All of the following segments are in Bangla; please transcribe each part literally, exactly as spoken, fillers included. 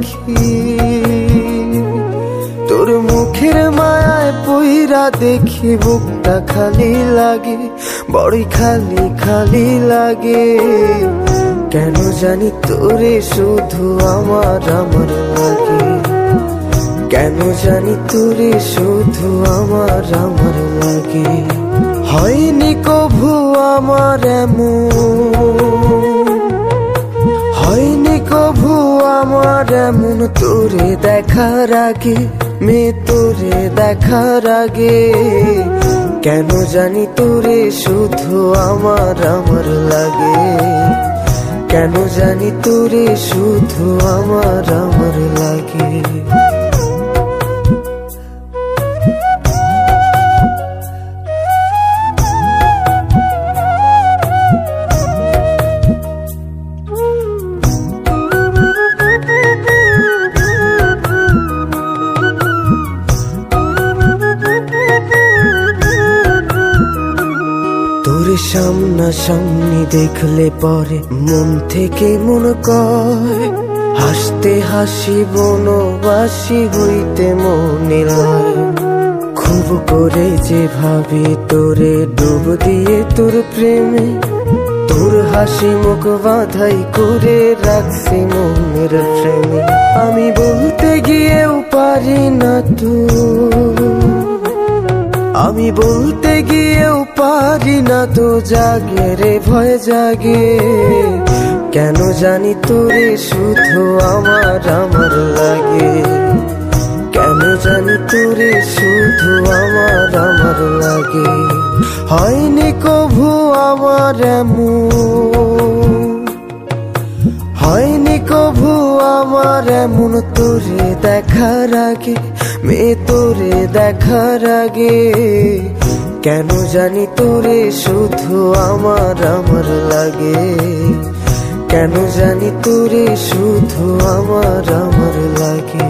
দেখি, তোর মুখের মায়ায় পইরা দেখি বুকটা খালি লাগে, বড়ই খালি খালি লাগে। কেন জানি তোরে শুধু আমার আমার লাগে, কেন জানি তোরে শুধু আমার আমার লাগে। হয়নি কভু আমার এমন, হয়নি কভু আমার এমন তোরে দেখার আগে, মেয়ে তোরে দেখার আগে। কেন জানি তোরে শুধু আমার আমার লাগে, কেন জানি তোরে শুধু আমার আমার লাগে। তোর সামনা সামনি দেখলে পরে মন থেকে মন কয়, হাসতে হাসি বনবাসী হইতে মনে লয়। খুব করে যে ভাবি তোরে ডুব দিয়ে তোর প্রেমে, তোর হাসি মুখ বাধাই করে রাখছি মনের প্রেমে। আমি বলতে গিয়েও পারি না তো, আমি বলতে গিয়েও পারি না তো, জাগে রে ভয় জাগে। কেন জানি তোরে শুধু আমার আমার লাগে, কেন জানি তোরে শুধু আমার আমার লাগে। হয়নি কভু আমার এমন, হয়নি কভু আমার এমন তোরে দেখার আগে, মেয়ে তোরে দেখার আগে। কেন জানি তোরে শুধু আমার আমার লাগে, কেন জানি তোরে শুধু আমার আমার লাগে।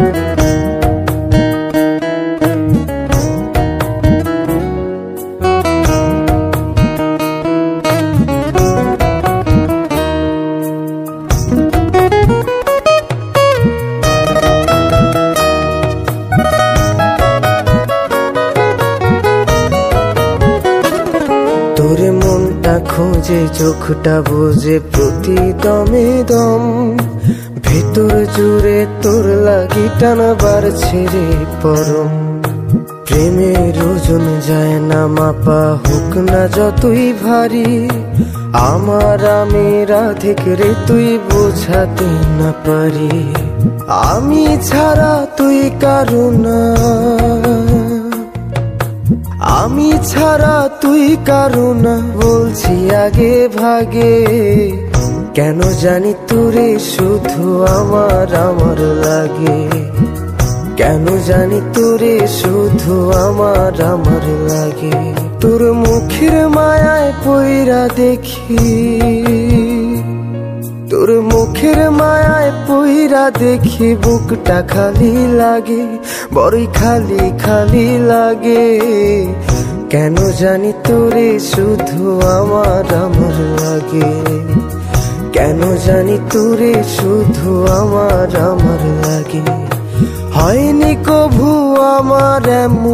তোরে মনটা খোঁজে চোখটা বোঝে প্রতি দমে দম, ভেতর জুড়ে তোর লাগি টানা বাড়ছে রে পরম। প্রেমের ওজন যায় না মাপা, হোক না যতই ভারী, আমার আমি রাধিক রে তুই বোঝাতে না পারি। আমি ছাড়া তুই কারো না, আমি ছাড়া তুই কারো না, বলছি আগে ভাগে। কেন জানি তোরে শুধু আমার আমার লাগে, কেন জানি তোরে শুধু আমার আমার লাগে। তোর মুখের মায়ায় পইরা দেখি, তোর মুখের মায়ায় পইরা দেখি বুকটা খালি লাগে, বড়ই খালি খালি লাগে। কেন জানি তোরে শুধু আমার আমার লাগে, কেন জানি তোরে শুধু আমার আমার লাগে। হয়নি কভু আমার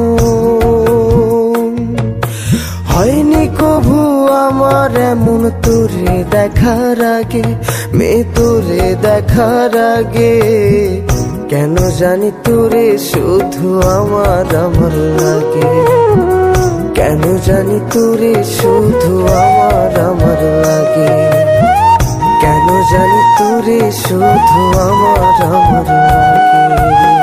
এমন, হয়নি কভু আমার এমন তোরে দেখার আগে, মেয়ে তোরে দেখার আগে। কেন জানি তোরে শুধু আমার আমার লাগে, কেন জানি তোরে শুধু আমার আমার লাগে, কেন জানি তোরে শুধু আমার আমার লাগে।